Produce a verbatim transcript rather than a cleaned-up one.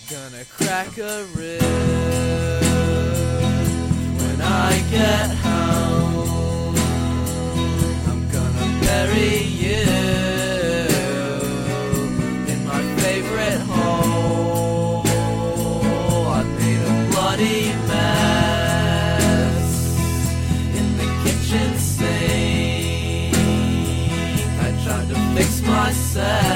Gonna crack a rib when I get home. I'm gonna bury you in my favorite hole. I made a bloody mess in the kitchen sink. I tried to fix myself.